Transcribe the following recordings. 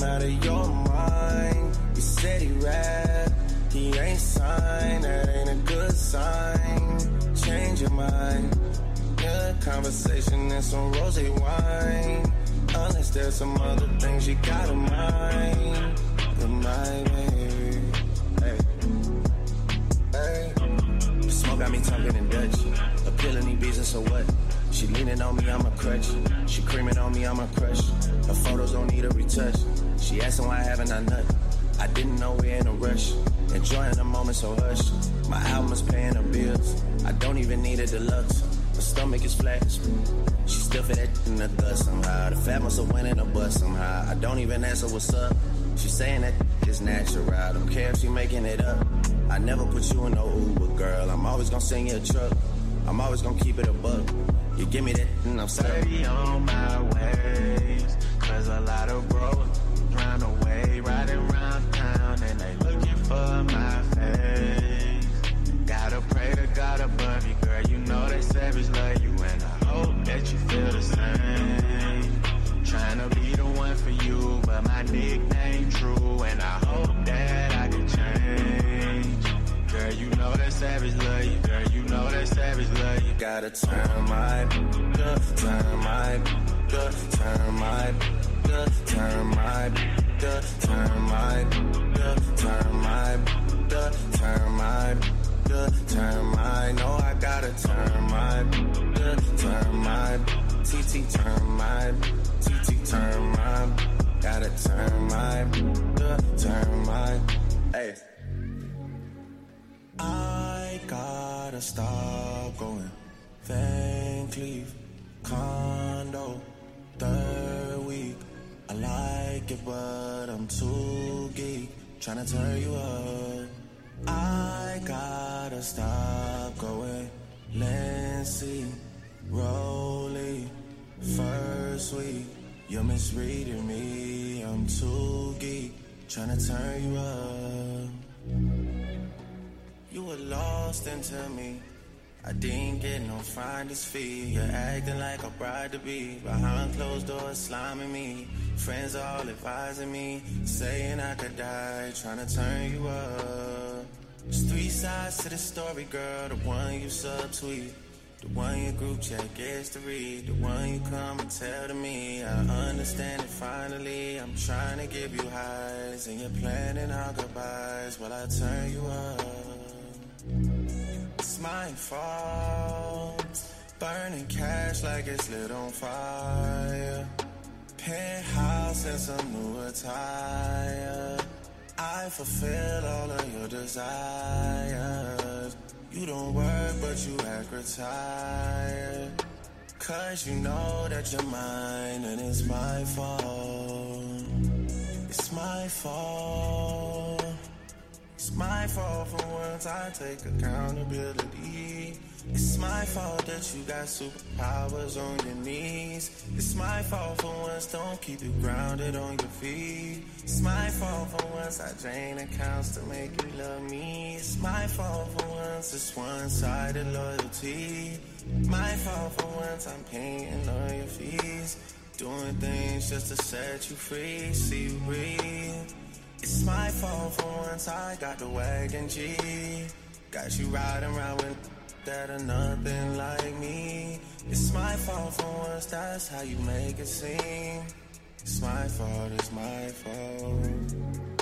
out of your mind. You said he rap, he ain't signed, that ain't a good sign. Change your mind. Yeah, conversation and some rosé wine. Unless there's some other things you got in mind. In mind, baby. Hey. Hey. The smoke got me talking in Dutch. Appealing these beats and so what? She leaning on me, I'm a crutch. She creaming on me, I'm a crush. Her photos don't need a retouch. She asking why haven't I nut? I didn't know we're in a rush. Enjoying the moment, so hush. My album is paying her bills. I don't even need a deluxe. Her stomach is flat. She still fit that in the gut somehow. The fat must have went in her butt somehow. I don't even answer what's up. She saying that is natural. I don't care if she making it up. I never put you in no Uber, girl. I'm always gonna send you a truck. I'm always gonna keep it a buck. You give me that and I'm steady on my ways. Cause a lot of bros run away, riding around town and they looking for my face. Gotta pray to God above you, girl. You know that savage love you and I hope that you feel the same. Tryna be the one for you, but my nickname true and I hope that I can change. Girl, you know that savage love you, girl. You know that savage love you. Gotta turn my good, turn my good, turn my good, turn my good, turn my good, turn my good, turn my good, turn my. No, I gotta turn my good, turn my TT, turn my TT, turn my. Gotta turn my good, turn my. Hey. I gotta stop going. Van Cleef, condo, third week. I like it, but I'm too geek. Tryna turn you up. I gotta stop going. Lancy, Rolly, first week. You're misreading me. I'm too geek. Tryna turn you up. You were lost into me. I didn't get no finder's fee. You're acting like a bride to be. Behind closed doors, sliming me. Friends all advising me, saying I could die, trying to turn you up. There's three sides to the story, girl. The one you subtweet, the one your group chat gets to read, the one you come and tell to me. I understand it finally. I'm trying to give you highs, and you're planning our goodbyes while I turn you up. It's my fault, burning cash like it's lit on fire. Penthouse and some new attire. I fulfill all of your desires. You don't work but you act retired. Cause you know that you're mine and it's my fault. It's my fault. It's my fault for once I take accountability. It's my fault that you got superpowers on your knees. It's my fault for once, don't keep you grounded on your feet. It's my fault for once, I drain accounts to make you love me. It's my fault for once, it's one-sided loyalty. My fault for once, I'm paying all your fees. Doing things just to set you free, see you breathe. It's my fault for once, I got the wagon G. Got you riding around with that are nothing like me. It's my fault for once, that's how you make it seem. It's my fault, it's my fault.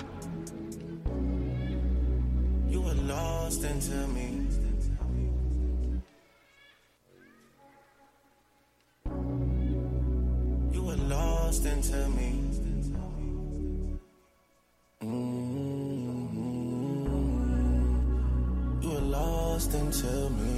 You were lost into me. You were lost into me. You were lost into me.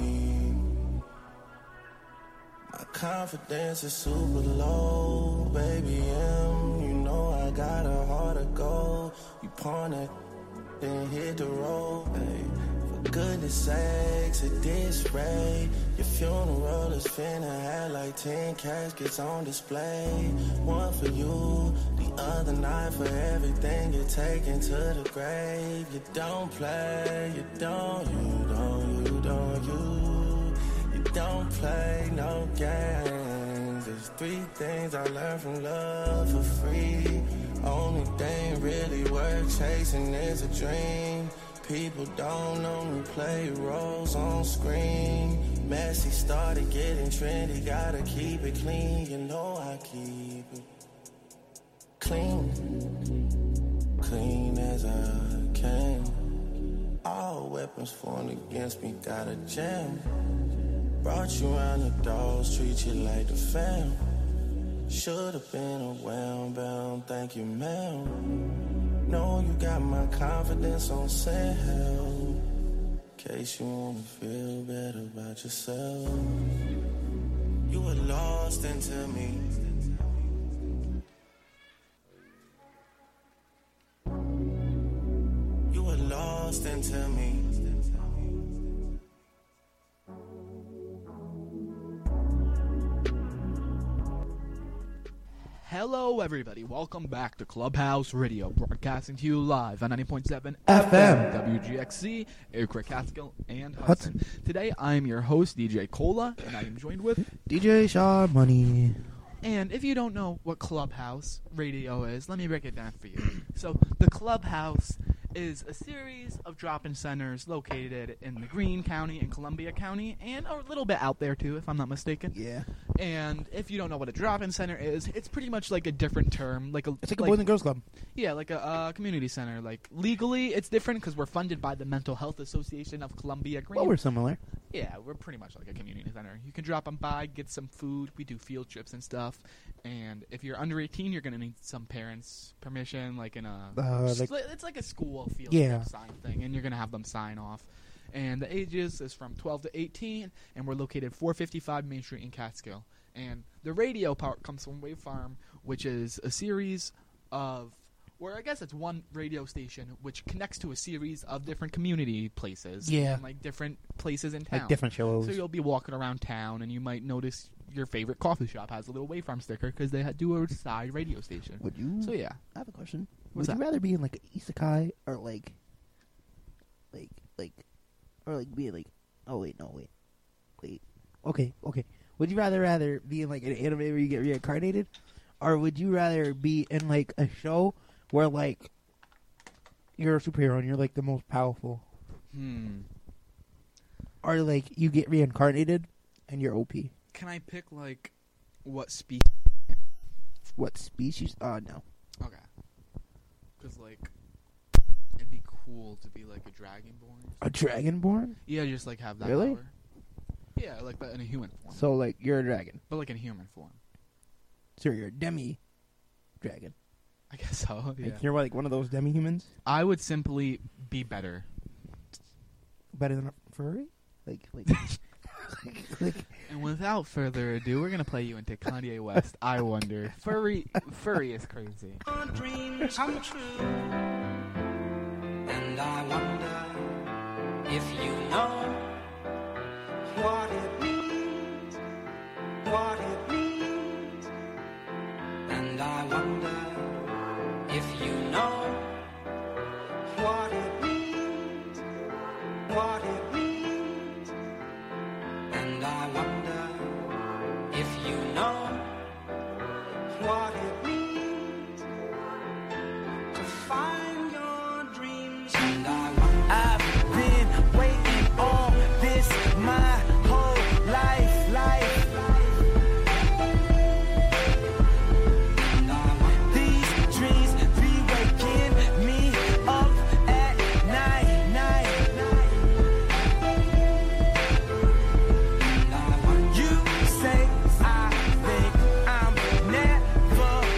My confidence is super low, baby M. You know I got a heart of gold. You pawn that, then hit the road, babe. For goodness sakes, at this rate, your funeral is finna have like 10 caskets on display. One for you, the other 9 for everything you're taking to the grave. You don't play, you don't play no games. It's 3 things I learned from love for free. Only thing really worth chasing is a dream. People don't only play roles on screen. Messy started getting trendy, gotta keep it clean. You know I keep it clean, clean as I can. All weapons formed against me got a jam. Brought you around the dogs, treat you like the fam. Should've been a well-bound, thank you, ma'am. Know you got my confidence on sale. In case you wanna feel better about yourself. You were lost into me. You were lost into me. Hello, everybody. Welcome back to Clubhouse Radio, broadcasting to you live on 90.7 FM, WGXC, Aircraft Catskill, and Hudson. Today, I'm your host, DJ Cola, and I am joined with DJ Shaw Money. And if you don't know what Clubhouse Radio is, let me break it down for you. So, the Clubhouse is a series of drop-in centers located in the Greene County and Columbia County, and a little bit out there, too, if I'm not mistaken. Yeah. And if you don't know what a drop-in center is, it's pretty much like a different term. It's like a Boys and Girls Club. Yeah, like a community center. Like, legally, it's different because we're funded by the Mental Health Association of Columbia Greene. Well, we're similar. Yeah, we're pretty much like a community center. You can drop them by, get some food. We do field trips and stuff. And if you're under 18, you're going to need some parents' permission, like in a... it's like a school field trip sign thing, and you're going to have them sign off. And the ages is from 12 to 18, and we're located 455 Main Street in Catskill. And the radio part comes from Wave Farm, which is a series of... Or I guess it's one radio station which connects to a series of different community places. Yeah. And, like, different places in town. Like different shows. So you'll be walking around town, and you might notice your favorite coffee shop has a little Wave Farm sticker because they do a side radio station. Would you? So, yeah. I have a question. What's Would that? you rather be in, like, an isekai or, be like... Oh, wait, no, wait. Wait. Okay. Would you rather be in, like, an anime where you get reincarnated? Or would you rather be in, like, a show where, like, you're a superhero and you're, like, the most powerful? Or, like, you get reincarnated and you're OP? Can I pick, like, what species? What species? No. Okay. Because, like, it'd be cool to be, like, a dragonborn. A dragonborn? Yeah, just, like, have that Really? power. Yeah, like, but in a human form. So, like, you're a dragon. But, like, in human form. So you're a demi-dragon. I guess so, yeah. Like, you're, like, one of those demi-humans? I would simply be better. Better than a furry? Like... And without further ado, we're going to play you into Kanye West, I Wonder. Furry is crazy. Our dreams come true, and I wonder if you know what it means, and I wonder if you know what it means, and I wonder if you know what it means to find your dreams. And I wonder, I've been waiting on this my whole life. And I wonder, these dreams be waking me up at night. And I wonder, you say I think I'm never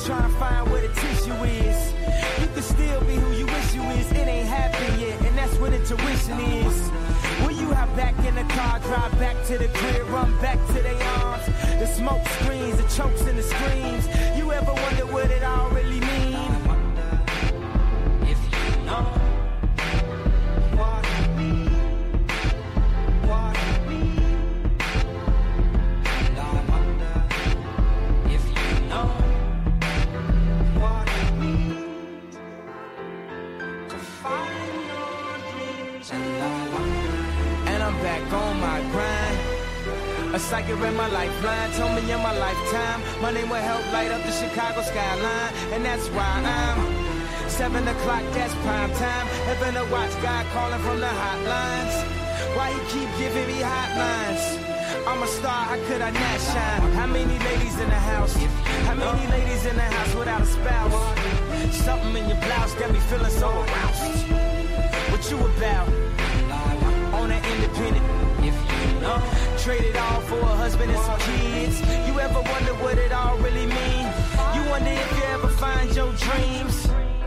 just trying to find where the tissue is. You can still be who you wish you is. It ain't happened yet, and that's what intuition is. Will you hop back in the car, drive back to the crib, run back to their arms? The smoke screens, the chokes and the screams. You ever wonder what it all really mean? I wonder if you know what it means. What it means. And I wonder if you know what it means to find your dreams. And I wonder. And I'm back on my grind. A psychic read my lifeline, told me in my lifetime my name will help light up the Chicago skyline. And that's why I'm 7 o'clock, that's prime time. Heaven to watch God calling from the hotlines. Why he keep giving me hotlines? I'm a star, how could I not shine? How many ladies in the house? How many ladies in the house without a spouse? Something in your blouse got me feeling so aroused. What you about? On an independent, if you know. Trade it all for a husband and some kids. You ever wonder what it all really mean? You wonder if you ever find your dreams.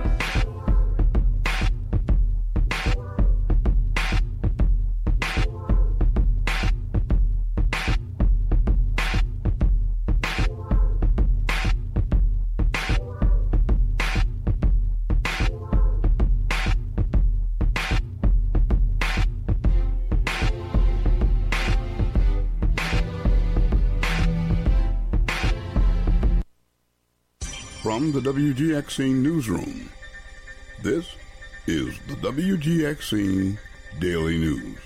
From the WGXC Newsroom, this is the WGXC Daily News.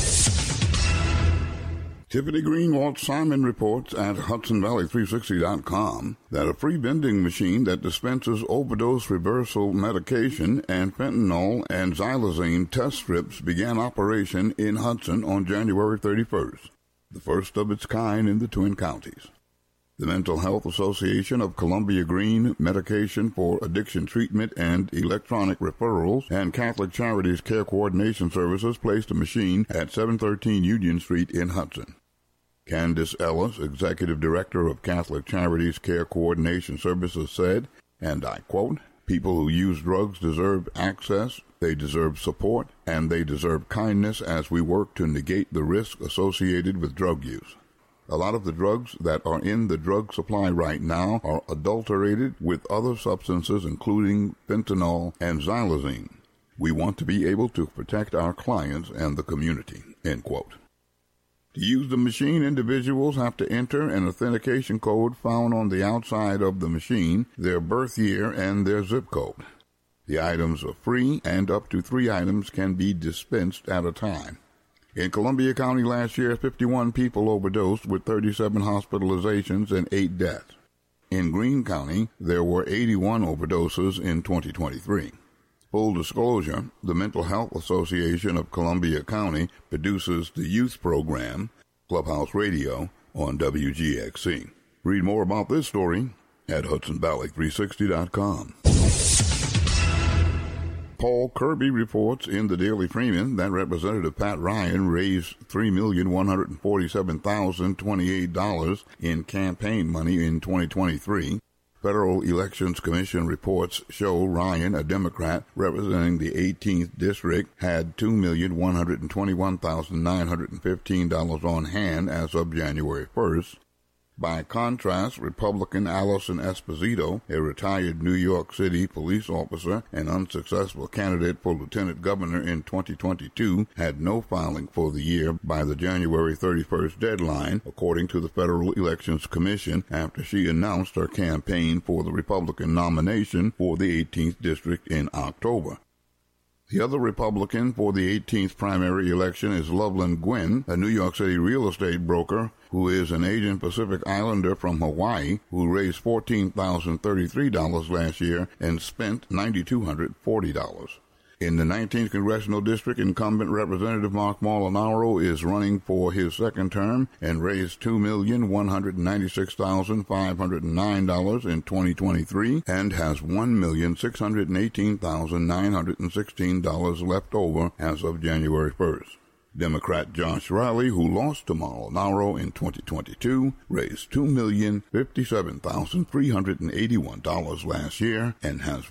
Tiffany Greenwald Simon reports at HudsonValley360.com that a free vending machine that dispenses overdose reversal medication and fentanyl and xylazine test strips began operation in Hudson on January 31st, the first of its kind in the Twin Counties. The Mental Health Association of Columbia Green, Medication for Addiction Treatment and Electronic Referrals, and Catholic Charities Care Coordination Services placed a machine at 713 Union Street in Hudson. Candace Ellis, Executive Director of Catholic Charities Care Coordination Services, said, and I quote, "People who use drugs deserve access, they deserve support, and they deserve kindness as we work to negate the risk associated with drug use. A lot of the drugs that are in the drug supply right now are adulterated with other substances, including fentanyl and xylazine. We want to be able to protect our clients and the community," end quote. To use the machine, individuals have to enter an authentication code found on the outside of the machine, their birth year, and their zip code. The items are free, and up to 3 items can be dispensed at a time. In Columbia County last year, 51 people overdosed, with 37 hospitalizations and 8 deaths. In Greene County, there were 81 overdoses in 2023. Full disclosure, the Mental Health Association of Columbia County produces the youth program, Clubhouse Radio, on WGXC. Read more about this story at HudsonValley360.com. Paul Kirby reports in the Daily Freeman that Representative Pat Ryan raised $3,147,028 in campaign money in 2023. Federal Elections Commission reports show Ryan, a Democrat representing the 18th District, had $2,121,915 on hand as of January 1st. By contrast, Republican Allison Esposito, a retired New York City police officer and unsuccessful candidate for lieutenant governor in 2022, had no filing for the year by the January 31st deadline, according to the Federal Elections Commission, after she announced her campaign for the Republican nomination for the 18th District in October. The other Republican for the 18th primary election is Loveland Gwynn, a New York City real estate broker who is an Asian Pacific Islander from Hawaii who raised $14,033 last year and spent $9,240. In the 19th Congressional District, incumbent Representative Mark Molinaro is running for his second term and raised $2,196,509 in 2023 and has $1,618,916 left over as of January 1st. Democrat Josh Riley, who lost to Molinaro in 2022, raised $2,057,381 last year and has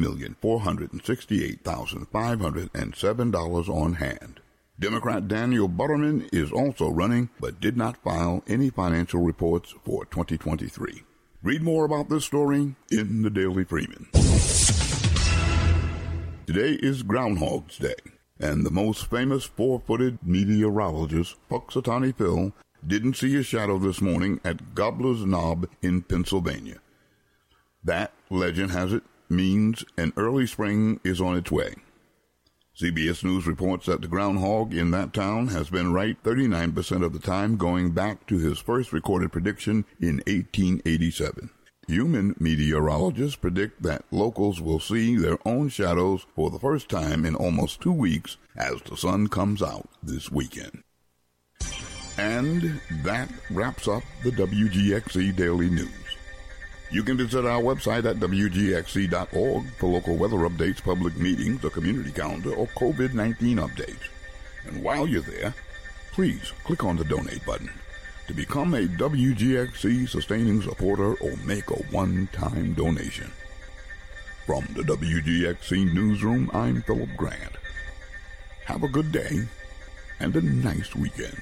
$1,468,507 on hand. Democrat Daniel Butterman is also running, but did not file any financial reports for 2023. Read more about this story in the Daily Freeman. Today is Groundhog's Day, and the most famous four-footed meteorologist, Punxsutawney Phil, didn't see a shadow this morning at Gobbler's Knob in Pennsylvania. That, legend has it, means an early spring is on its way. CBS News reports that the groundhog in that town has been right 39% of the time, going back to his first recorded prediction in 1887. Human meteorologists predict that locals will see their own shadows for the first time in almost 2 weeks as the sun comes out this weekend. And that wraps up the WGXC Daily News. You can visit our website at WGXC.org for local weather updates, public meetings, a community calendar, or COVID-19 updates. And while you're there, please click on the donate button to become a WGXC sustaining supporter or make a one-time donation. From the WGXC Newsroom, I'm Philip Grant. Have a good day and a nice weekend.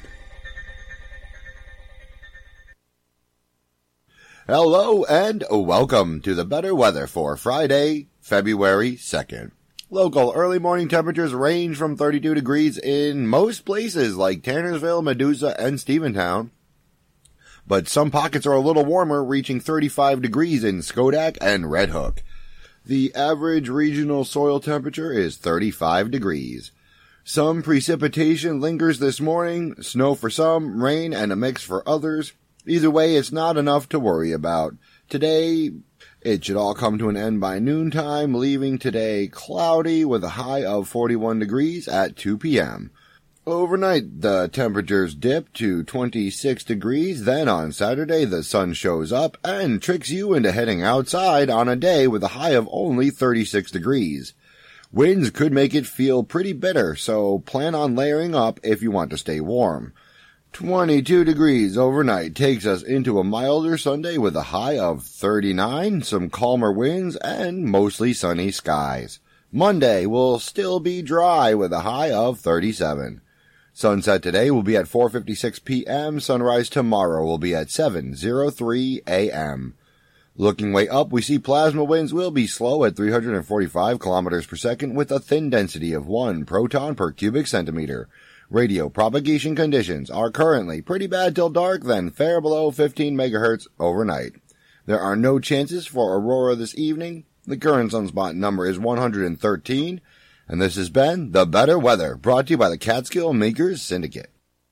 Hello and welcome to the better weather for Friday, February 2nd. Local early morning temperatures range from 32 degrees in most places like Tannersville, Medusa, and Steventown. But some pockets are a little warmer, reaching 35 degrees in Schodack and Red Hook. The average regional soil temperature is 35 degrees. Some precipitation lingers this morning, snow for some, rain, and a mix for others. Either way, it's not enough to worry about. Today, it should all come to an end by noontime, leaving today cloudy with a high of 41 degrees at 2 p.m. Overnight, the temperatures dip to 26 degrees. Then on Saturday, the sun shows up and tricks you into heading outside on a day with a high of only 36 degrees. Winds could make it feel pretty bitter, so plan on layering up if you want to stay warm. 22 degrees overnight takes us into a milder Sunday with a high of 39, some calmer winds, and mostly sunny skies. Monday will still be dry with a high of 37. Sunset today will be at 4:56 p.m. Sunrise tomorrow will be at 7:03 a.m. Looking way up, we see plasma winds will be slow at 345 kilometers per second with a thin density of 1 proton per cubic centimeter. Radio propagation conditions are currently pretty bad till dark, then fair below 15 megahertz overnight. There are no chances for aurora this evening. The current sunspot number is 113. And this has been The Better Weather, brought to you by the Catskill Makers Syndicate.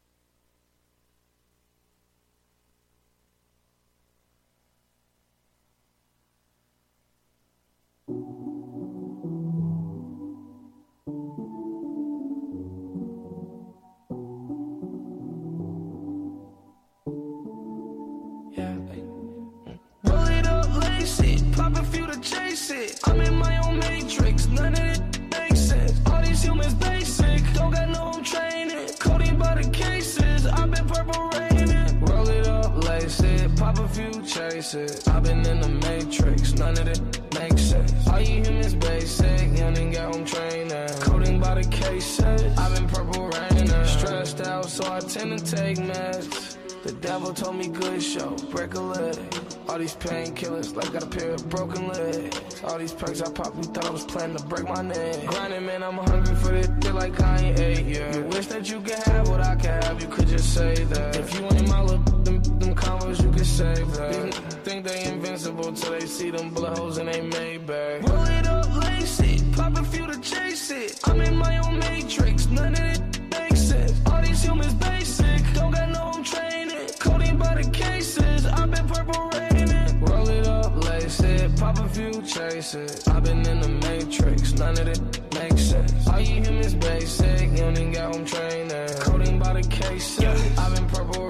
Roll it up, lace it, pop a few to chase it. I'm in my own matrix, none of it makes sense. All these humans basic, don't got no training. Coding by the cases, I've been purple raining. Roll it up, lace it, pop a few, chase it. I've been in the matrix, none of it makes sense. All you humans basic, young and got home training. Coding by the cases, I've been purple raining. Stressed out, so I tend to take meds. The devil told me good show, break a leg. All these painkillers, like got a pair of broken legs. All these perks I popped, you thought I was planning to break my neck. Grinding, man, I'm hungry for this shit like Kanye, yeah. You wish that you could have what I can have, you could just say that. If you ain't my little, them convos, you could save that. Think they invincible till they see them bullet holes in they Maybach. Roll it up, lace it, pop a few to chase it. I'm in my own matrix, none of it makes sense. All these humans basic, don't got no home training. Coding by the cases, I've been purple raining. Roll it up, lace it, pop a few, chase it. I've been in the matrix, none of it makes sense. All you humans basic, you ain't got home training. Coding by the cases, I've been purple raining.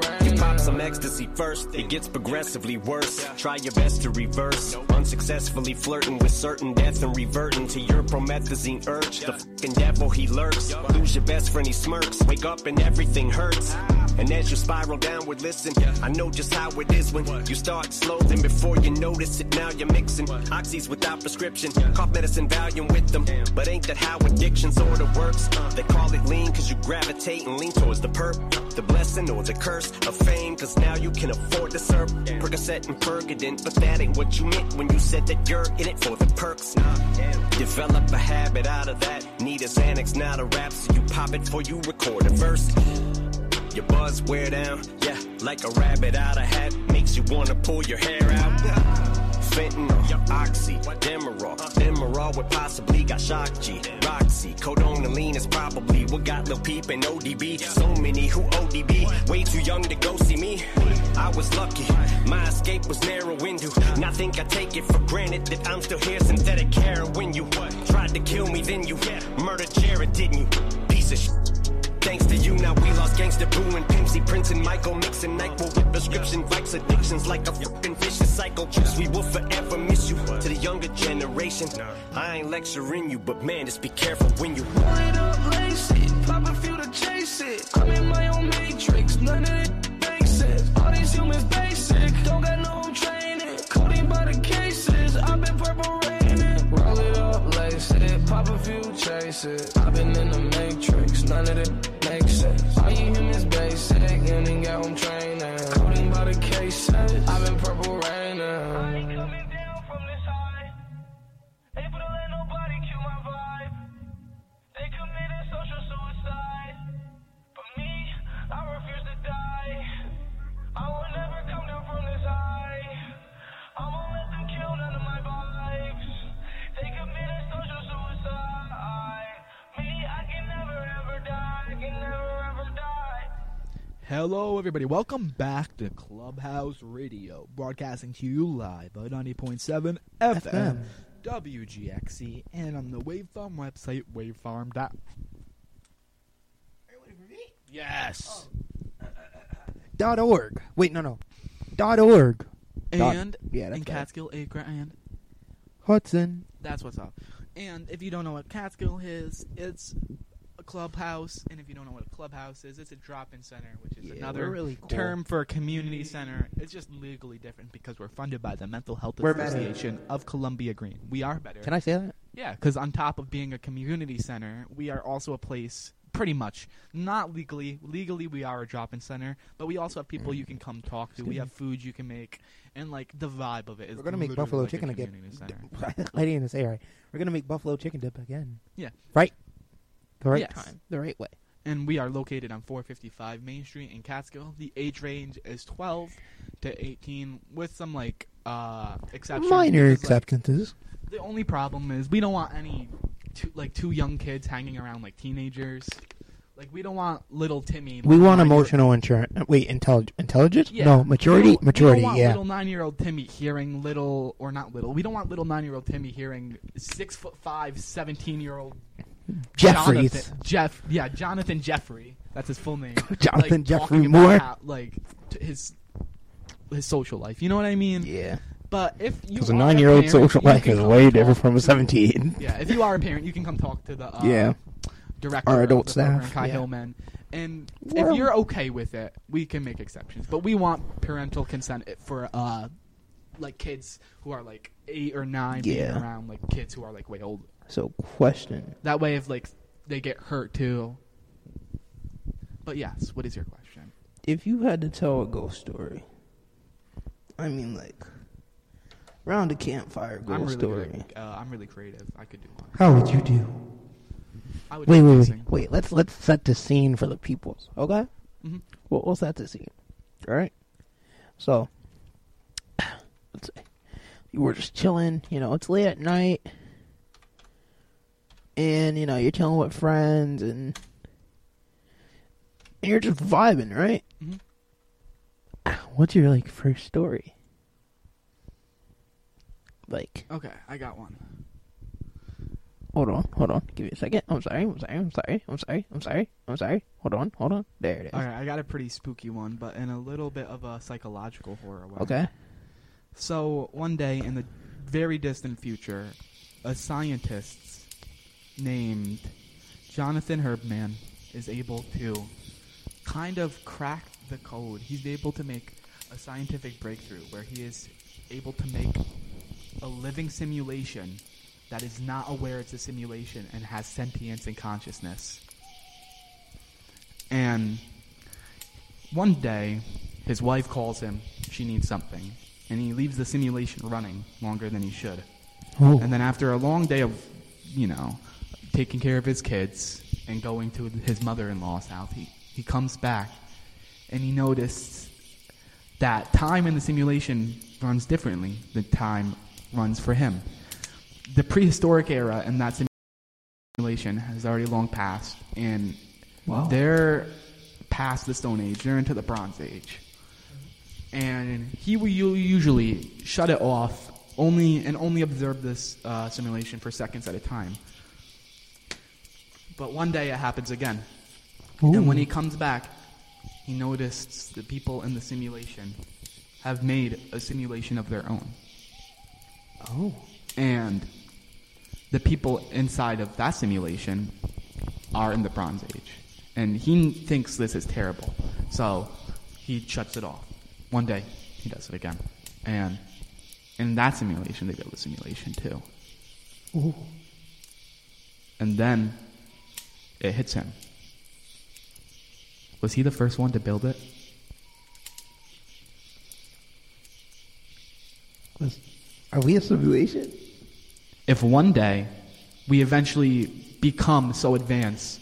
Pop some ecstasy first, it gets progressively worse. Try your best to reverse, unsuccessfully flirting with certain death and reverting to your promethazine urge. The fucking devil, he lurks. Lose your best friend, he smirks. Wake up and everything hurts. And as you spiral downward, listen, I know just how it is when you start slow, then before you notice it, now you're mixing oxys without prescription, cough medicine, Valium with them. But ain't that how addiction sorta works? They call it lean cause you gravitate and lean towards the perp, the blessing or the curse of fame, cause now you can afford to serve Percocet and Pergadent. But that ain't what you meant when you said that you're in it for the perks. Develop a habit out of that. Need a Xanax, not a rap, so you pop it before you record a verse. Your buzz wear down, yeah, like a rabbit out of hat. Makes you wanna pull your hair out. Fentanyl, Oxy, Demerol with possibly got Shock G, Roxy, Codonaline is probably what got Lil Peep and ODB. So many who ODB, way too young to go see me. I was lucky, my escape was narrow window. Now I think I take it for granted that I'm still here. Synthetic heroin, you tried to kill me, then you murdered Jared, didn't you? Piece of shit. Thanks to you, now we lost Gangsta Boo and Pimpsy, Prince and Michael, mixing NyQuil with prescription Vikes, addictions like a fucking vicious cycle. We will forever miss you. To the younger generation, I ain't lecturing you, but man, just be careful when you roll it up, lace it, pop a few to chase it. I'm in my own matrix, none of it makes sense. All these humans basic, don't got no training. Coding by the cases, I've been purple raining. Roll it up, lace it, pop a few, chase it. I've been in the matrix, none of it makes sense. All you humans basic, you ain't got home training. Coding by the cases, I've been purple raining. I ain't coming down from this high. Able to let nobody kill my vibe. They committed social suicide. But me, I refuse to die. I will never come down from this high. I won't let them kill none of my vibes. They committed social suicide. Me, I can never ever die. I can never ever die. Hello, everybody. Welcome back to Clubhouse Radio, broadcasting to you live on 90.7 FM, WGXC, and on the Wavefarm website, wavefarm.com. Yes. .org. Wait, no. .org. And yeah, that's in Catskill, Acre, and Hudson. That's what's up. And if you don't know what Catskill is, it's a clubhouse. And if you don't know what a clubhouse is, it's a drop-in center, which is another really cool term for a community center. It's just legally different because we're funded by the Mental Health Association of Columbia Green. We are better. Can I say that? Yeah, because on top of being a community center, we are also a place, pretty much, not legally. Legally, we are a drop-in center, but we also have people you can come talk to. We have food you can make, and, like, the vibe of it is we're going to make buffalo chicken again. I didn't say it right. We're going to make buffalo chicken dip again. Yeah. Right? The right time. The right way. And we are located on 455 Main Street in Catskill. The age range is 12 to 18 with some, like, exceptions. Minor acceptances. Like, the only problem is we don't want any two young kids hanging around like teenagers. Like, we don't want little Timmy. We want emotional insurance. Wait, intelligence? Yeah. No, maturity. We don't want yeah. little 9-year-old Timmy hearing little, or not little. We don't want little 9-year-old Timmy hearing 6'5", 17-year-old Jeffries. Jonathan Jeffrey. That's his full name. Jonathan like, Jeffrey Moore. His social life. You know what I mean? Yeah. But if you because a 9-year-old social life is way different from a 17. Yeah, if you are a parent, you can come talk to the director, our adult of the staff, Kai Hillman. And if you're okay with it, we can make exceptions. But we want parental consent for like kids who are like 8 or 9 being around like kids who are like way older. So question. That way, if like they get hurt too. But yes, what is your question? If you had to tell a ghost story, I mean, like, round a campfire ghost story. I'm really creative. I could do one. How would you do? I would Wait. Let's set the scene for the peoples. Okay. Mm-hmm. We'll set the scene. All right. So, let's say you were just chilling. You know, it's late at night, and you know you're chilling with friends, and you're just vibing, right? Mm-hmm. What's your like first story? Like, okay, I got one. Hold on. Give me a second. I'm sorry. Hold on. There it is. All right, I got a pretty spooky one, but in a little bit of a psychological horror way. Okay. So one day in the very distant future, a scientist named Jonathan Herbman is able to kind of crack the code. He's able to make a scientific breakthrough where he is able to make a living simulation that is not aware it's a simulation and has sentience and consciousness. And one day, his wife calls him. She needs something. And he leaves the simulation running longer than he should. Oh. And then after a long day of, taking care of his kids and going to his mother-in-law's house, he comes back and he noticed that time in the simulation runs differently than time runs for him. The prehistoric era in that simulation has already long passed, and they're past the Stone Age. They're into the Bronze Age. And he will usually shut it off only observe this simulation for seconds at a time. But one day it happens again. Ooh. And when he comes back, he noticed the people in the simulation have made a simulation of their own. Oh. And the people inside of that simulation are in the Bronze Age. And he thinks this is terrible. So he shuts it off. One day, he does it again. And in that simulation, they build a simulation too. Ooh. And then it hits him. Was he the first one to build it? Are we a simulation? If one day we eventually become so advanced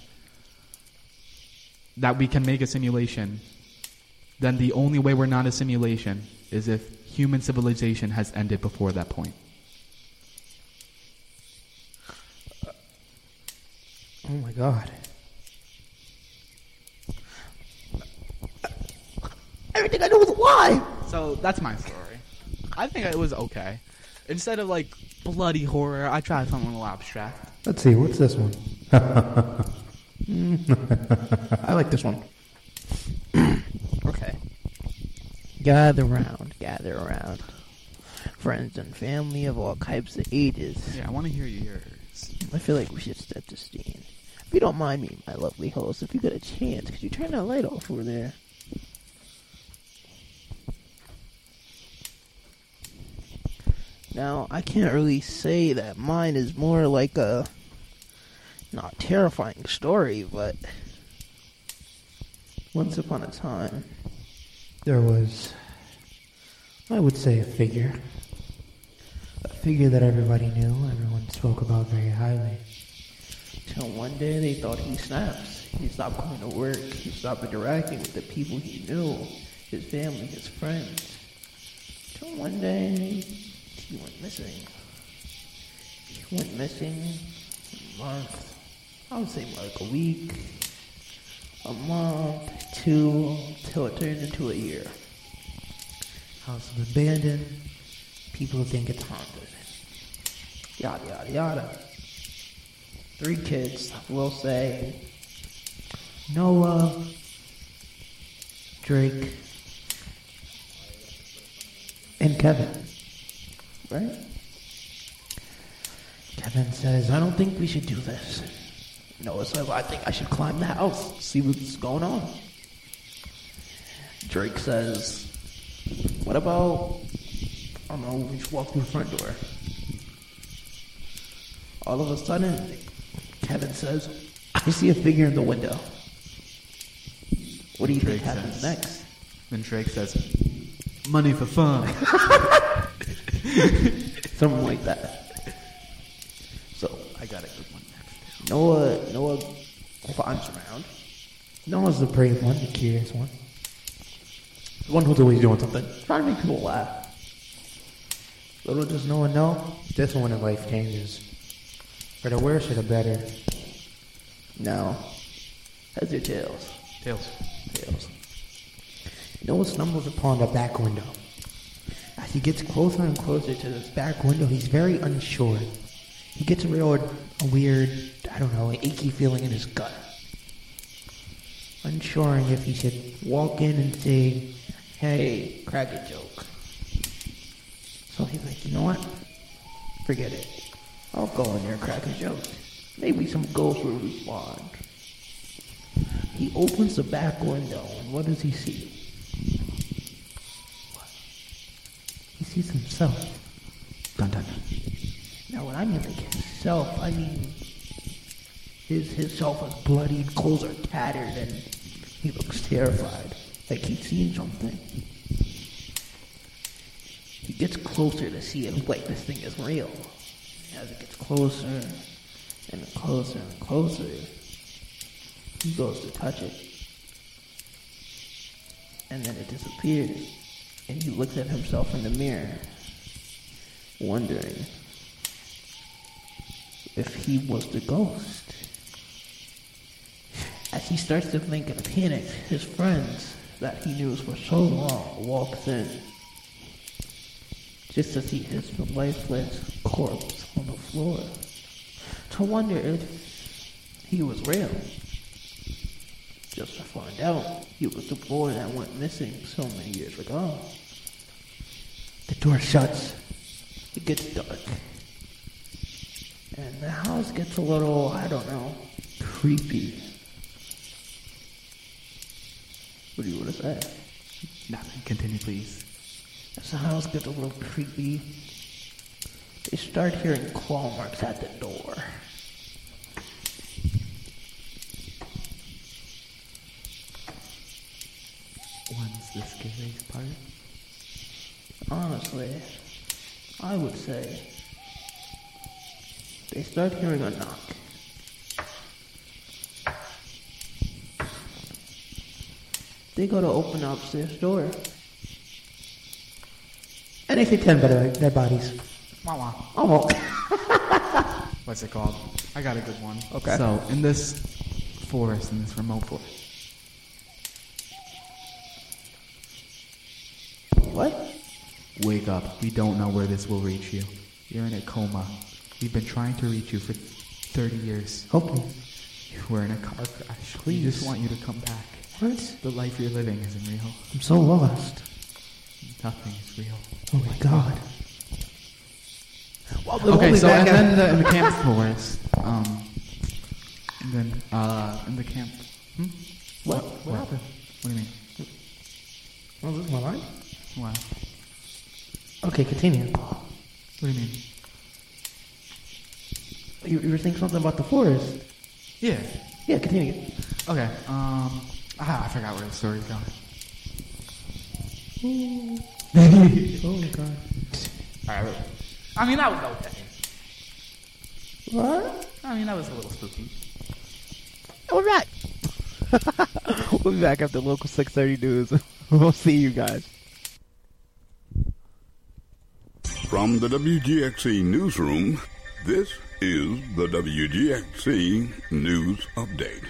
that we can make a simulation, then the only way we're not a simulation is if human civilization has ended before that point. Oh my God. Everything I know is a lie! So that's my story. I think it was okay. Instead of like bloody horror, I tried something a little abstract. Let's see, what's this one? I like this one. Okay. Gather round. Friends and family of all types of ages. Yeah, I want to hear yours. I feel like we should set the scene. If you don't mind me, my lovely host, if you get a chance, could you turn that light off over there? Now, I can't really say that mine is more like a not terrifying story, but once upon a time, there was, I would say, a figure that everybody knew, everyone spoke about very highly. Till one day they thought he snaps. He stopped going to work. He stopped interacting with the people he knew, his family, his friends. Till one day he went missing. He went missing a month. I would say more like a week, a month, 2, till it turned into a year. House is abandoned. People think it's haunted. Yada, yada, yada. 3 kids, we'll say Noah, Drake, and Kevin. Right? Kevin says, I don't think we should do this. Noah says, I think I should climb the house, see what's going on. Drake says, what about, I don't know, we should walk through the front door. All of a sudden, Kevin says, I see a figure in the window. What do you think happens next? Then Drake says, money for fun. Something like that. So, I got a good one next. Noah climbs around. Noah's the brave one, the curious one. The one who's always doing something. Trying to make people laugh. Little does Noah know, this one in life changes. For the worse or the better. Now, heads or tails? Tails. Noah stumbles upon the back window. As he gets closer and closer to this back window, he's very unsure. he gets a weird, I don't know, achy feeling in his gut. Unsure if he should walk in and say, hey, crack a joke. So he's like, you know what? Forget it. I'll go in there and crack a joke. Maybe some ghosts will respond. He opens the back window, and what does he see? He sees himself. Dun dun dun. Now, when I mean like himself, I mean his self is bloody, clothes are tattered, and he looks terrified, like he's seen something. He gets closer to see it, like this thing is real. As it gets closer and closer and closer, he goes to touch it. And then it disappears. And he looks at himself in the mirror, wondering if he was the ghost. As he starts to think and panic, his friends that he knew for so long walks in, just to see his lifeless corpse on the floor, to wonder if he was real. Just to find out he was the boy that went missing so many years ago. The door shuts. It gets dark. And the house gets a little, I don't know, creepy. What do you want to say? Nothing. Continue, please. As the house gets a little creepy, they start hearing claw marks at the door. When's the scariest part? Honestly, I would say they start hearing a knock. They go to open up upstairs door. And they say 10 dead bodies. Wah wah. Oh. What's it called? I got a good one. Okay. So, in this forest, in this remote forest. What? Wake up. We don't know where this will reach you. You're in a coma. We've been trying to reach you for 30 years. Hopefully. We're in a car crash. Please. We just want you to come back. What? The life you're living isn't real. I'm so lost. Nothing is real. Oh my god. Okay, so and then in the camp forest, and then in the camp. What happened? What do you mean? Oh, this is my line? Wow. Okay, continue. What do you mean? You were saying something about the forest. Yeah. Yeah, continue. Okay. I forgot where the story's going. Oh my god. Alright. I mean, that was okay. What? I mean, that was a little spooky. We're back. We'll be back after local 6:30 news. We'll see you guys. From the WGXC newsroom, this is the WGXC News Update.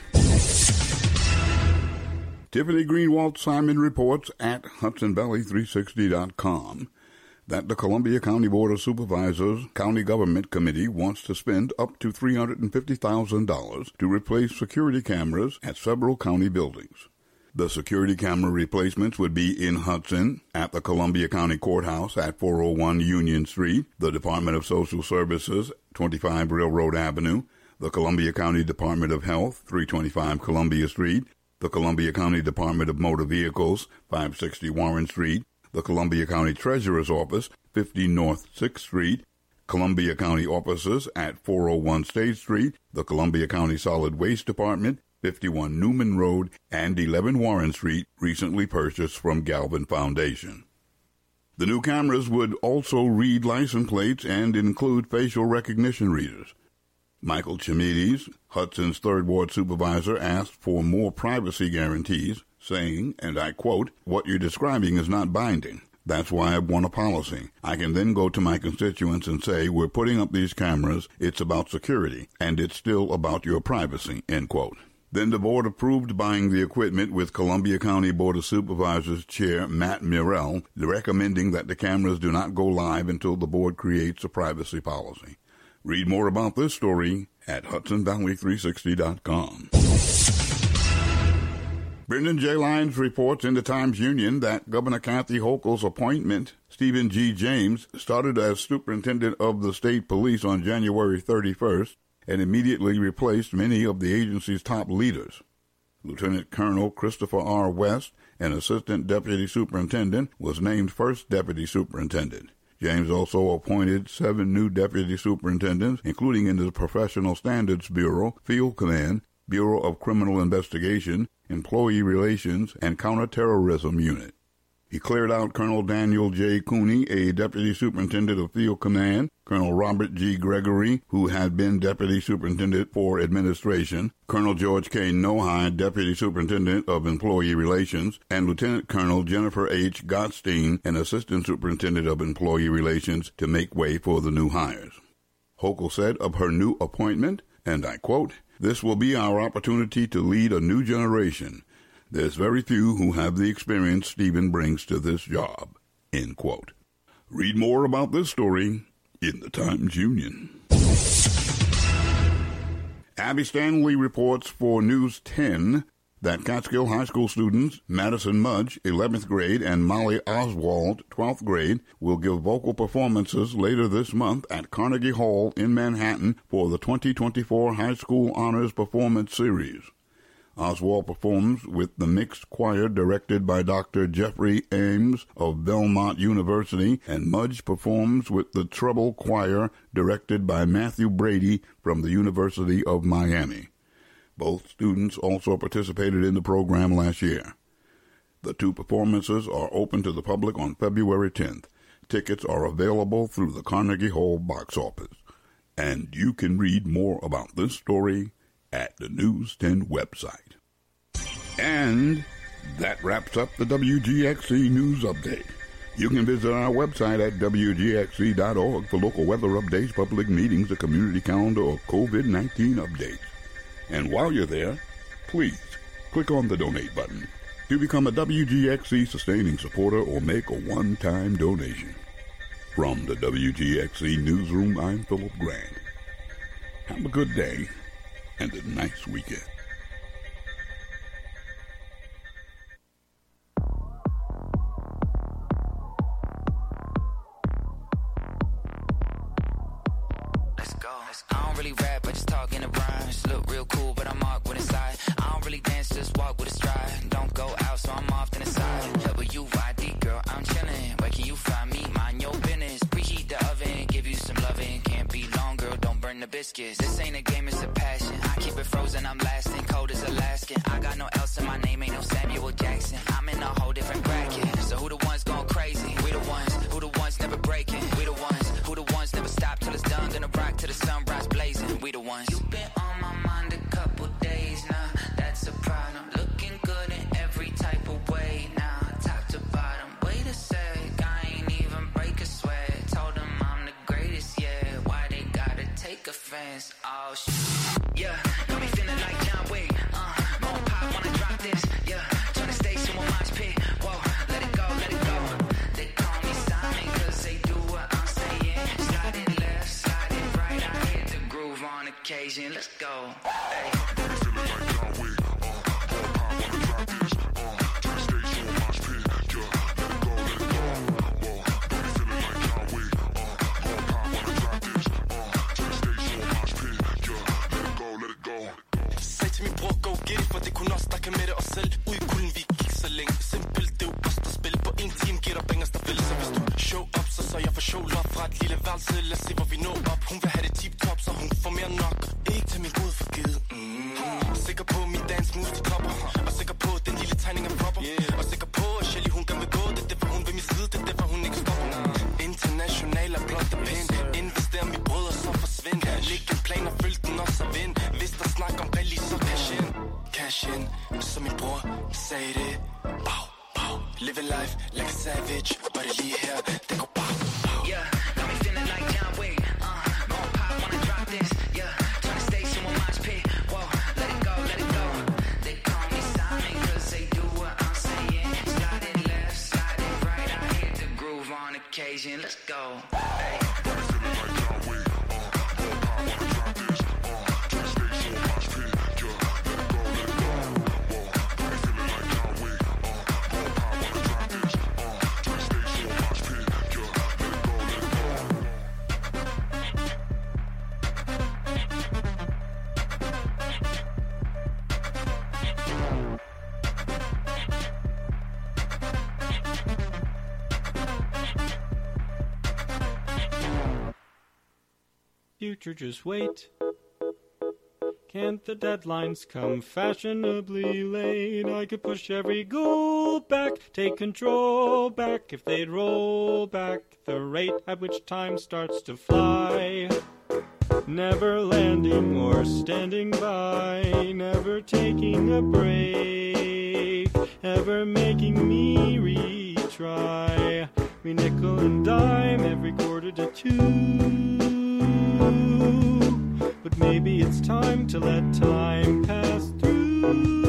Tiffany Greenwald-Simon reports at HudsonValley360.com that the Columbia County Board of Supervisors County Government Committee wants to spend up to $350,000 to replace security cameras at several county buildings. The security camera replacements would be in Hudson, at the Columbia County Courthouse at 401 Union Street, the Department of Social Services, 25 Railroad Avenue, the Columbia County Department of Health, 325 Columbia Street, the Columbia County Department of Motor Vehicles, 560 Warren Street, the Columbia County Treasurer's Office, 50 North 6th Street, Columbia County offices at 401 State Street, the Columbia County Solid Waste Department, 51 Newman Road, and 11 Warren Street, recently purchased from Galvin Foundation. The new cameras would also read license plates and include facial recognition readers. Michael Chimides, Hudson's 3rd Ward supervisor, asked for more privacy guarantees, saying, and I quote, "What you're describing is not binding. That's why I want a policy. I can then go to my constituents and say, we're putting up these cameras, it's about security, and it's still about your privacy," end quote. Then the board approved buying the equipment, with Columbia County Board of Supervisors Chair Matt Murrell recommending that the cameras do not go live until the board creates a privacy policy. Read more about this story at HudsonValley360.com. Brendan J. Lyons reports in the Times-Union that Governor Kathy Hochul's appointment, Stephen G. James, started as superintendent of the state police on January 31st and immediately replaced many of the agency's top leaders. Lieutenant Colonel Christopher R. West, an assistant deputy superintendent, was named first deputy superintendent. James also appointed 7 new deputy superintendents, including in the Professional Standards Bureau, Field Command, Bureau of Criminal Investigation, Employee Relations, and Counterterrorism Unit. He cleared out Colonel Daniel J. Cooney, a deputy superintendent of Field Command, Colonel Robert G. Gregory, who had been deputy superintendent for administration, Colonel George K. Nohide, deputy superintendent of Employee Relations, and Lieutenant Colonel Jennifer H. Gottstein, an assistant superintendent of Employee Relations, to make way for the new hires. Hochul said of her new appointment, and I quote, "This will be our opportunity to lead a new generation. There's very few who have the experience Stephen brings to this job." End quote. Read more about this story in the Times-Union. Abby Stanley reports for News 10 that Catskill High School students Madison Mudge, 11th grade, and Molly Oswald, 12th grade, will give vocal performances later this month at Carnegie Hall in Manhattan for the 2024 High School Honors Performance Series. Oswald performs with the mixed choir directed by Dr. Jeffrey Ames of Belmont University, and Mudge performs with the treble choir directed by Matthew Brady from the University of Miami. Both students also participated in the program last year. The 2 performances are open to the public on February 10th. Tickets are available through the Carnegie Hall box office. And you can read more about this story at the News 10 website. And that wraps up the WGXC News Update. You can visit our website at WGXC.org for local weather updates, public meetings, a community calendar, or COVID-19 updates. And while you're there, please click on the donate button to become a WGXC sustaining supporter or make a one-time donation. From the WGXC Newsroom, I'm Philip Grant. Have a good day and a nice weekend. I don't really rap, I just talk in the rhymes. Look real cool, but I'm awkward inside. I don't really dance, just walk with a stride. Don't go out, so I'm off to the side. WYD, girl, I'm chillin'. Where can you find me? Mind your business. Preheat the oven, give you some loving. Can't be long, girl, don't burn the biscuits. This ain't a game, it's a passion. I keep it frozen, I'm lasting. Cold as Alaskan. I got no else in my name, ain't no Samuel Jackson. I'm in a whole different bracket. So who the ones going crazy? We the ones. Who the ones never breaking? We the ones. Who the ones never stop till it's done? Gonna rock till the sunrise blazing. We the ones. You've been on my mind a couple days now. That's a problem. Looking good in every type of way now. Top to bottom. Wait a sec. I ain't even break a sweat. Told them I'm the greatest, yeah. Why they gotta take offense? Oh, shit. Yeah. Got me feeling like John Wick. Gon' pop when I drop this. Yeah. Turn the station with my pit. Whoa. Let it go, let it go. They call me Simon 'cause they do what I'm saying. Slide it left, slide it right. I hit the groove on occasion. Let's go. Hey. Sag til min bror, go get it, for det kun os, der kan mætte os selv. Ud i kulden, vi gik så længe. Simpelt, det er jo os, der spiller. På en time giver der bangers, der vil. Så hvis du show up, så jeg får show love fra et lille værelse. Lad os se, hvor vi når op. Hun vil have det tip-top, så hun får mere nok. Ikke til min gud for givet. Sikker på, min dance moves, de topper. Og sikker på, den lille tegning er proper. Og sikker på, at Shelly, hun gerne vil gå. Det er derfor, hun vil min side. Det er derfor, hun ikke stopper. International er blot der pind. Invester mit brød, og så forsvind. Læg en plan og følg den også og vind. Hvis der snakker om rally, så cash in. Cash in, som min bror sagde det. Bow, bow. Living life like a savage. Og det lige her, det går bow, bow. Yeah, got me feeling like John Wick. Gon' pop when I drop this. Yeah, turn the station with my pit. Whoa, let it go, let it go. They call me Simon 'cause they do what I'm saying. Slide it left, slide it right. I hit the groove on occasion. Let's go. Hey. future just wait? Can't the deadlines come fashionably late? I could push every goal back, take control back, if they'd roll back the rate at which time starts to fly. Never landing or standing by, never taking a break, ever making me retry. We nickel and dime every quarter to two. But maybe it's time to let time pass through.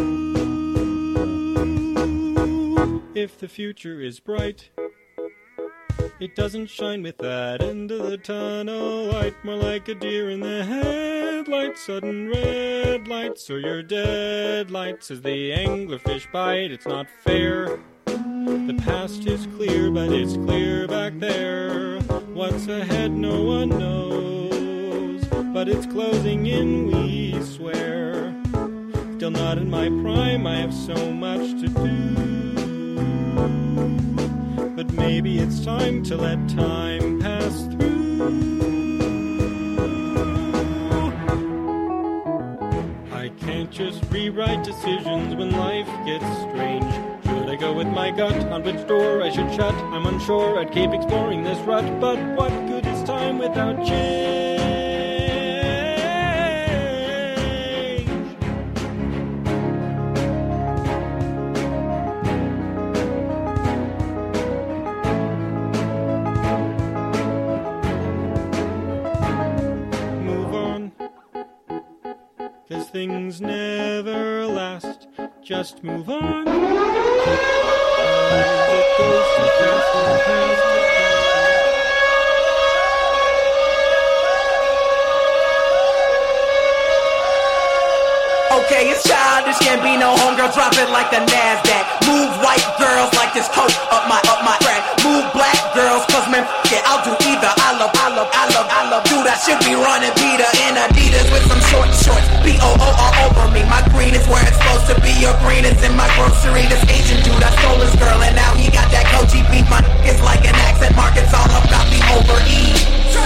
If the future is bright, it doesn't shine with that end of the tunnel light. More like a deer in the headlights, sudden red lights, or your dead lights as the anglerfish bite. It's not fair. The past is clear, but it's clear back there. What's ahead no one knows, but it's closing in, we swear. Still not in my prime, I have so much to do. But maybe it's time to let time pass through. I can't just rewrite decisions when life gets strange. Should I go with my gut on which door I should shut? I'm unsure, I'd keep exploring this rut. But what good is time without change? Things never last, just move on. It goes too fast and fast. Okay, it's childish, can't be no homegirl, drop it like the NASDAQ. Move white girls like this coat up my track. Move black girls, cause man, yeah, I'll do either. I love. Dude, I should be running Peter in Adidas with some short shorts. BOO all over me. My green is where it's supposed to be. Your green is in my grocery. This Asian dude, I stole his girl, and now he got that Koji beef. My is like an accent mark, it's all about the overeat.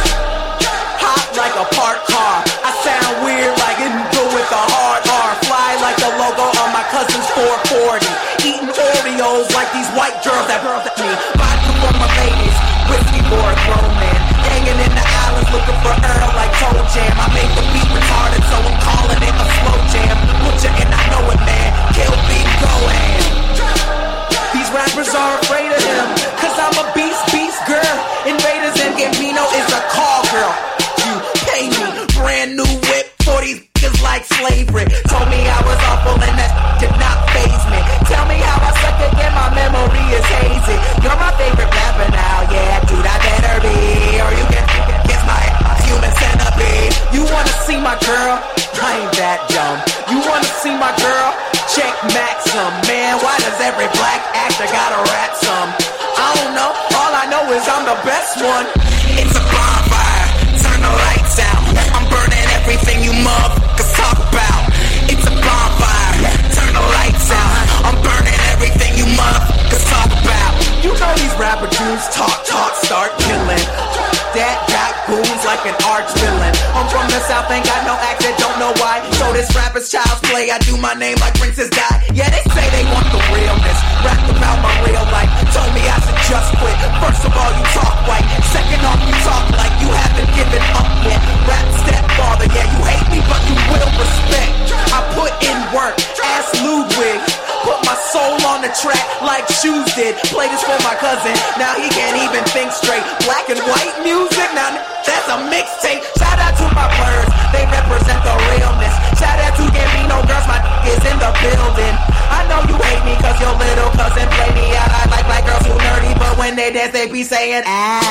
Hot like a parked car. I sound weird like it do with a hard R. Fly like the logo on my cousin's 440. Eating Oreos like these white girls that me. Vodka for my ladies, whiskey for a grown man. Hanging in the islands looking for Earl like Toe Jam. I make the beat retarded, so I'm calling it a slow jam. Butcher and I know it, man. Kill beat, go ham. These rappers are afraid of him, cause I'm a beast girl. Invaders and Gambino is a call girl. You pay me, brand new whip for these niggas like slavery. Told me I was awful and that did not faze me. Tell me how I suck again, my memory is hazy. You're my favorite rapper now, yeah, dude, I better be. Or you can kiss my human centipede. You wanna see my girl? I ain't that dumb. You wanna see my girl? Check Maxim. Man, why does every black actor gotta rap some? I don't know, all I know is I'm the best one. It's a bonfire, turn the lights out. I'm burning everything you motherfuckers talk about. It's a bonfire, turn the lights out. I'm burning everything you motherfuckers talk about. You know these rapper dudes talk, start killing. That got goons like an arch villain. I'm from the South, ain't got no accent, don't know why. So this rapper's child's play, I do my name like Princess Di. Yeah, they say they want the realness. Rapped about my real life, told me I should just quit. First of all, you talk white. Second off, you talk like you haven't given up yet. Rap stepfather, yeah, you hate me, but you will respect. I put in work, ask Ludwig. Put my soul on the track like Shoes did. Play this for my cousin, now he can't even think straight. Black and white music, now that's a mixtape. Shout out to my birds, they represent the realness. Shout out to Gambino girls, my is in the building. I know you hate me cause your little cousin play me out. I like black girls who nerdy, but when they dance they be saying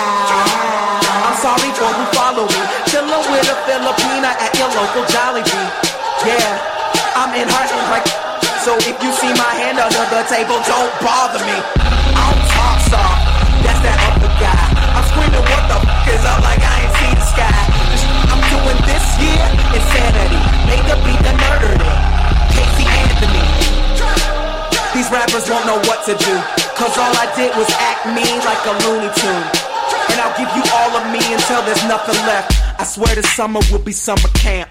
ow. I'm sorry for who follow me. Chillin' with a Filipina at your local Jollibee. Yeah, I'm in her like. So if you see my hand under the table, don't bother me. I don't talk soft, that's that other guy. I'm screaming what the fuck is up like I ain't see the sky. I'm doing this year, insanity. Make the beat the murdered it. Casey Anthony. These rappers won't know what to do, cause all I did was act mean like a Looney Tune. And I'll give you all of me until there's nothing left. I I swear this summer will be summer camp.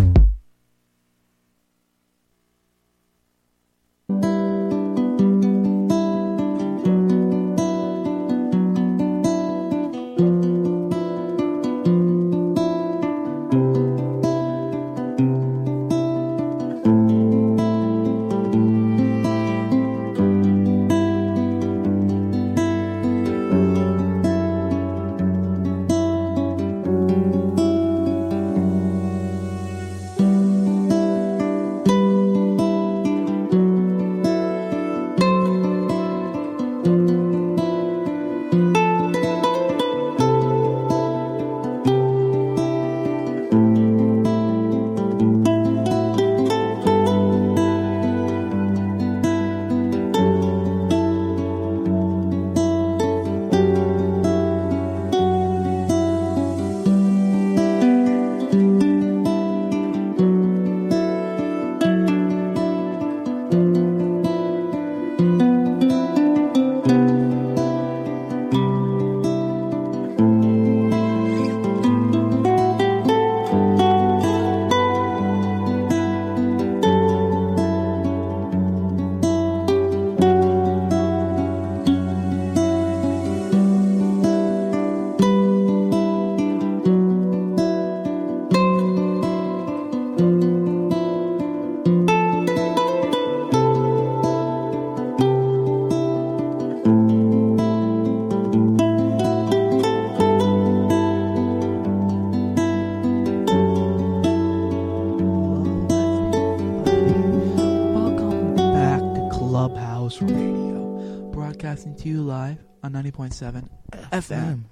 To you live on 90.7 FM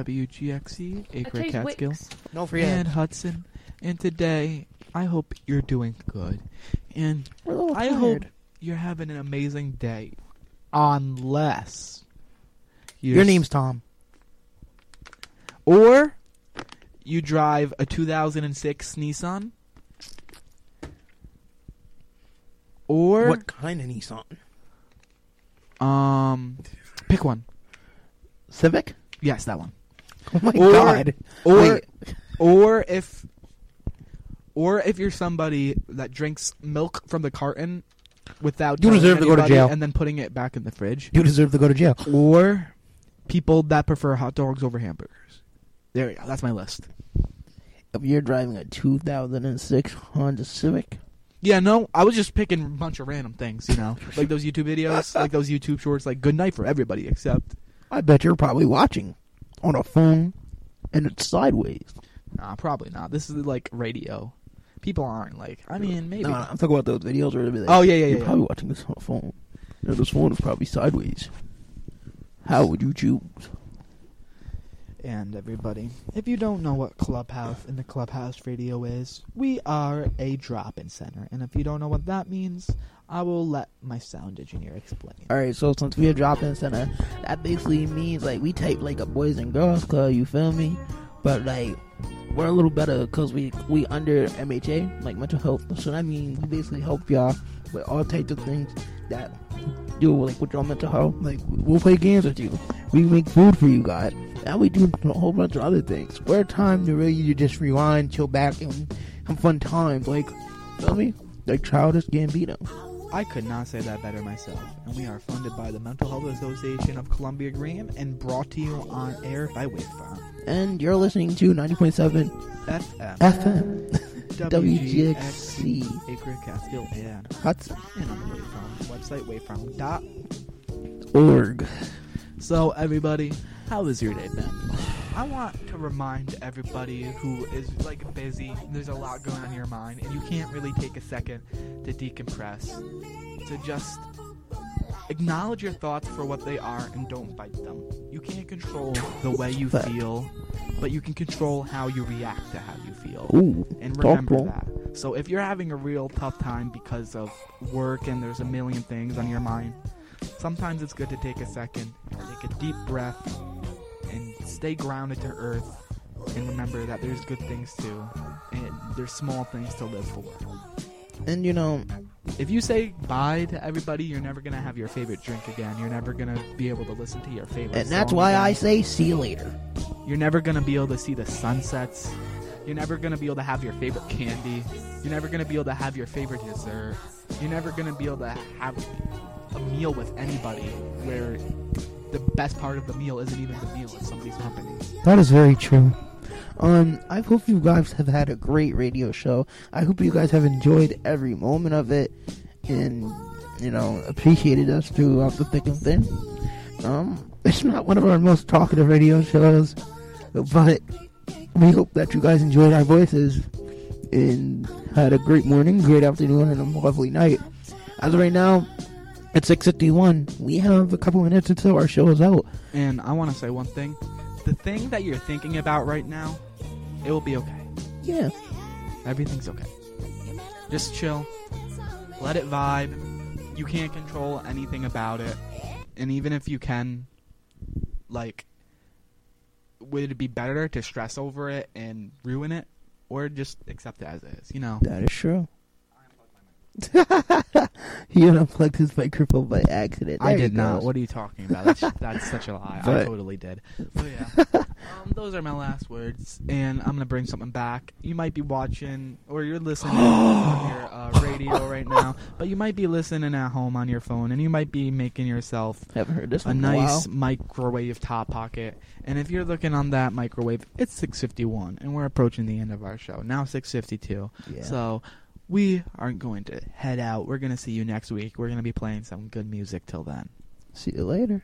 WGXC, Acre Catskill, and Hudson. And today, I hope you're doing good. And I hope you're having an amazing day. Unless your name's Tom. Or you drive a 2006 Nissan. Or what kind of Nissan? Pick one. Civic? Yes, that one. Oh my God. Or if you're somebody that drinks milk from the carton without you deserve to go to jail and then putting it back in the fridge. You deserve to go to jail. Or people that prefer hot dogs over hamburgers. There we go. That's my list. If you're driving a 2006 Honda Civic. Yeah, no, I was just picking a bunch of random things, you know, like those YouTube videos, like those YouTube shorts, like good night for everybody, except. I bet you're probably watching on a phone and it's sideways. Nah, probably not. This is like radio. People aren't like, I mean, maybe. No, I'm talking about those videos where they'll be like, oh, yeah. You're probably watching this on a phone. You know, this phone is probably sideways. How would you choose? And everybody, if you don't know what Clubhouse and the Clubhouse radio is, we are a drop-in center. And if you don't know what that means, I will let my sound engineer explain. Alright, so since we're a drop-in center, that basically means, like, we type, like, a boys and girls club, you feel me? But, like, we're a little better because we under MHA, like mental health. So that means we basically help y'all with all types of things that do, like, with your mental health. Like, we'll play games with you. We make food for you guys. And we do a whole bunch of other things. We're a time to really just rewind, chill back, and have fun times. Like, feel me? Like Childish Gambino. I could not say that better myself. And we are funded by the Mental Health Association of Columbia Green and brought to you on air by Wavefarm. And you're listening to 90.7 FM. WGXC. Acre Catskill and Hudson. And on the Wavefarm website, wavefarm.org. So, everybody, how has your day been? I want to remind everybody who is, like, busy, there's a lot going on in your mind, and you can't really take a second to decompress, to just acknowledge your thoughts for what they are and don't fight them. You can't control the way you feel, but you can control how you react to how you feel. Ooh, and remember that. So if you're having a real tough time because of work and there's a million things on your mind, sometimes it's good to take a second, take a deep breath, and stay grounded to earth, and remember that there's good things too, and there's small things to live for. And you know, if you say bye to everybody, you're never going to have your favorite drink again. You're never going to be able to listen to your favorite and that's song why again. I say see you later. You're never going to be able to see the sunsets. You're never going to be able to have your favorite candy. You're never going to be able to have your favorite dessert. You're never going to be able to have a meal with anybody where the best part of the meal isn't even the meal, it's somebody's company. That is very true. I hope you guys have had a great radio show. I hope you guys have enjoyed every moment of it and, appreciated us throughout the thick and thin. It's not one of our most talkative radio shows, but we hope that you guys enjoyed our voices and had a great morning, great afternoon, and a lovely night. As of right now, at 6:51, we have a couple minutes until our show is out. And I want to say one thing. The thing that you're thinking about right now, it will be okay. Yeah. Everything's okay. Just chill. Let it vibe. You can't control anything about it. And even if you can, would it be better to stress over it and ruin it? Or just accept it as it is, That is true. He unplugged his microphone by accident. I did not. What are you talking about? That's such a lie. I totally did. But yeah, those are my last words, and I'm gonna bring something back. You might be watching or you're listening on your radio right now, but you might be listening at home on your phone, and you might be making yourself a nice microwave top pocket. And if you're looking on that microwave, it's 6:51, and we're approaching the end of our show. Now 6:52. Yeah. So we aren't going to head out. We're going to see you next week. We're going to be playing some good music till then. See you later.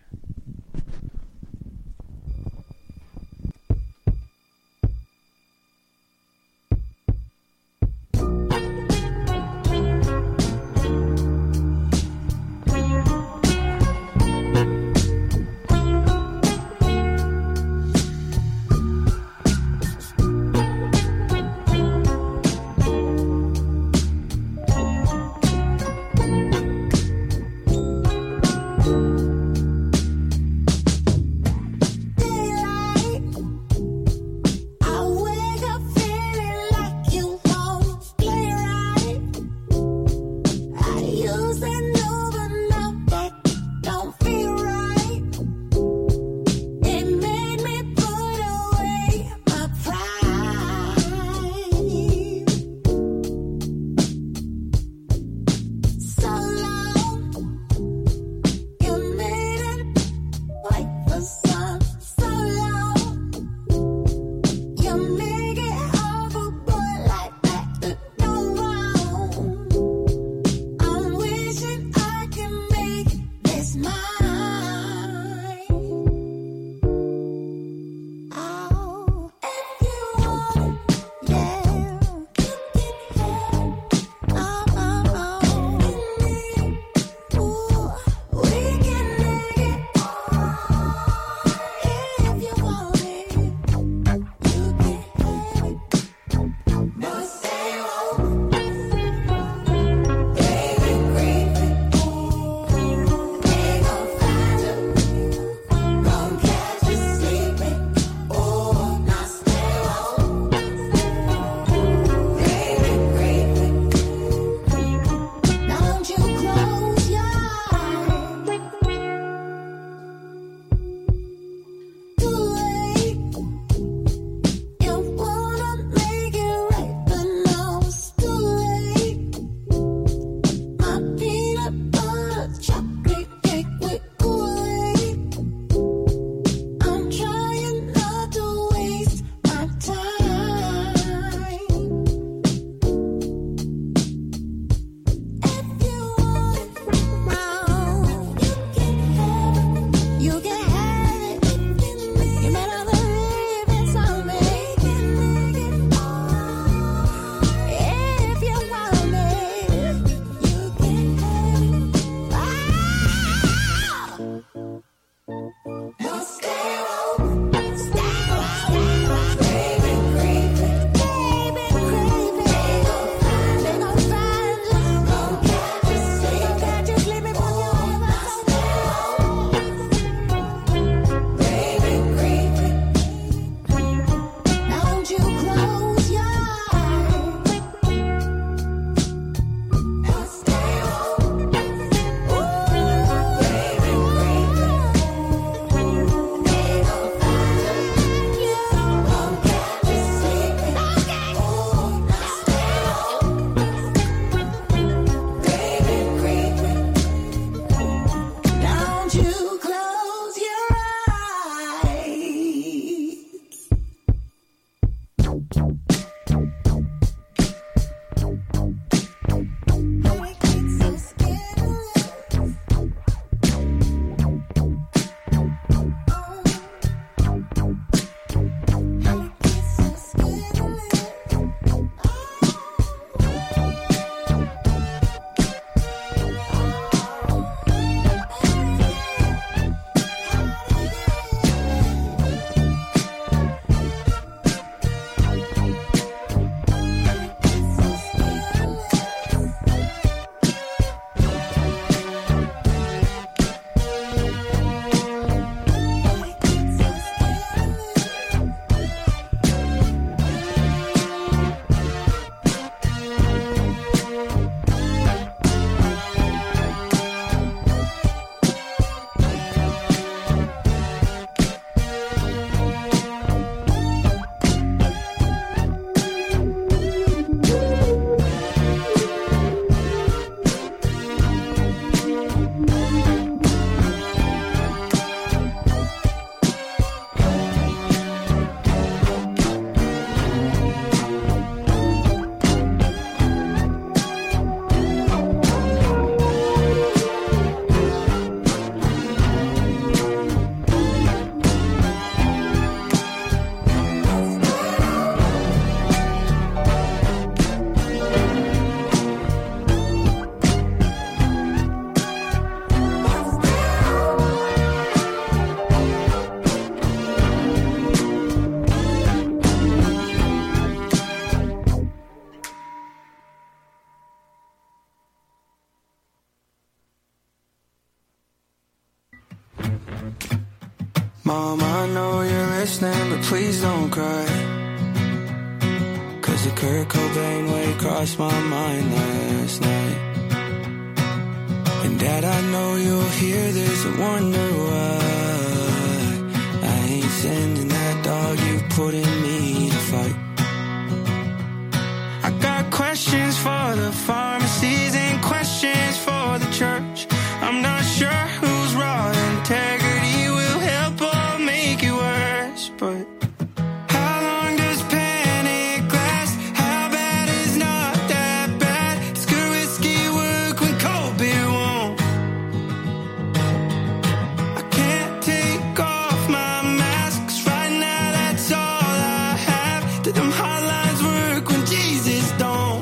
Mom, I know you're listening, but please don't cry. Cause the Kurt Cobain way crossed my mind last night. And Dad, I know you'll hear this and wonder why I ain't sending that dog you put in me to fight. I got questions for the pharmacies and questions for the church. I'm not sure who's raw integrity will help or make it worse, but how long does panic last? How bad is not that bad? Does good whiskey work when cold beer won't? I can't take off my mask, 'cause right now that's all I have. Do them hotlines work when Jesus don't?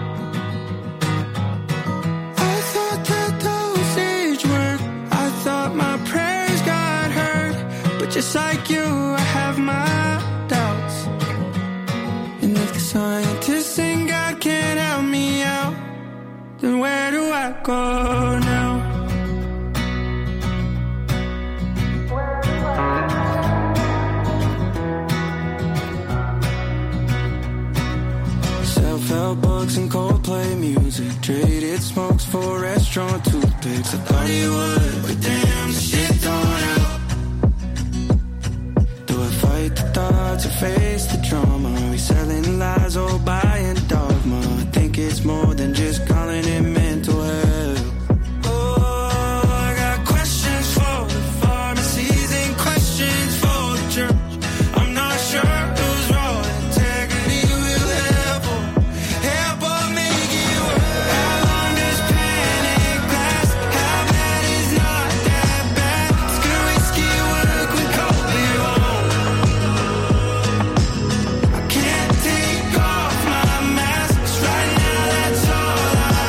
I thought that dosage worked. I thought my prayers got heard. But just like you, I have my doubts. And if the scientists and God can't help me out, then where do I go now? Self-help books and Coldplay music, traded smokes for restaurant toothpicks. I thought it would, but damn, the shit don't help. Do I fight the thoughts or face the trauma? Are we selling lies or buy